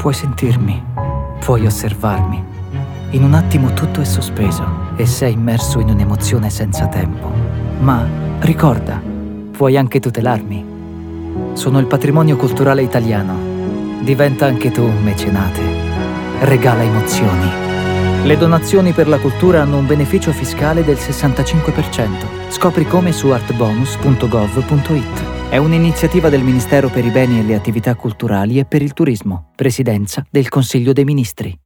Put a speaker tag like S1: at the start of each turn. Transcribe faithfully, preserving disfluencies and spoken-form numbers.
S1: Puoi sentirmi, puoi osservarmi. In un attimo tutto è sospeso e sei immerso in un'emozione senza tempo. Ma ricorda, puoi anche tutelarmi. Sono il patrimonio culturale italiano. Diventa anche tu un mecenate. Regala emozioni. Le donazioni per la cultura hanno un beneficio fiscale del sessantacinque per cento. Scopri come su artbonus punto gov punto it. È un'iniziativa del Ministero per i beni e le attività culturali e per il turismo. Presidenza del Consiglio dei Ministri.